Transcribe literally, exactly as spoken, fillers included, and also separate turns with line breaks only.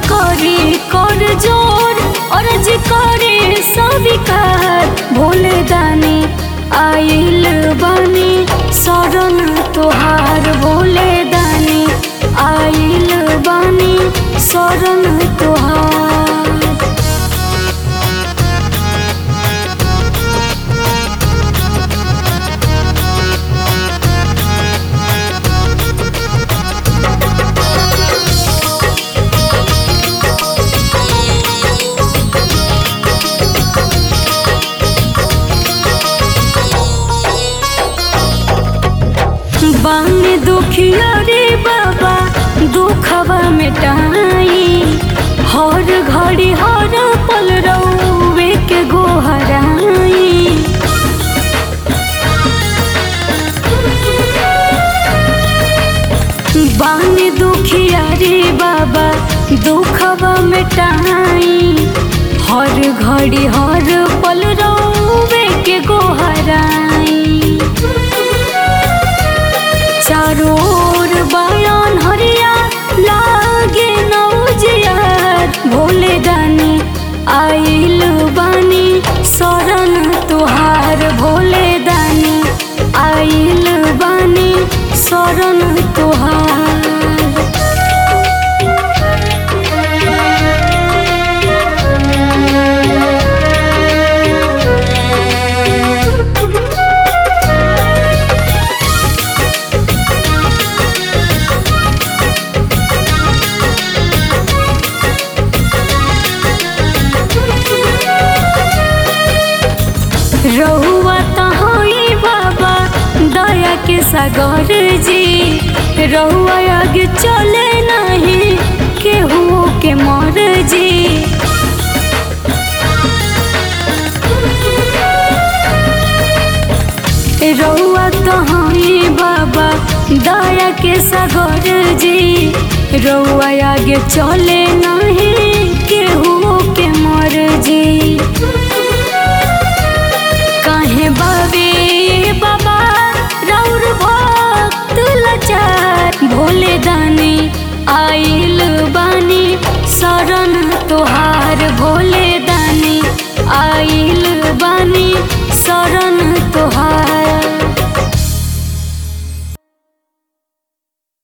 करी कर जोर अर्ज करे स्वीकार भोले दानी आइल बानी शरण तोहार भोले दानी आइल बानी शरण तोहार। बानी दुखिया रे बाबा दुखवा मिटाई हर घड़ी हर पल रउवे के गोहराई। बानी दुखिया रे बाबा दुखवा मिटाई हर घड़ी हर पल रउवे के गोहराई। चारों ओर बयान हरिया लागे नौजियार भोले दानी आइल बानी शरण तोहार भोले दानी आइल बानी शरण तोहार। रहुआ तहाई बाबा दया के सागर जी रहुआ आगे चले नहीं केहू के मर जी। रहुआ तहाई बाबा दया के सागर जी रहुआ आगे चले नहीं केहू के मर जी। काहे बाबे बाबा राउर भक्त लाचार भोले दानी आइल बानी शरण तोहार भोले दानी आइल बानी शरण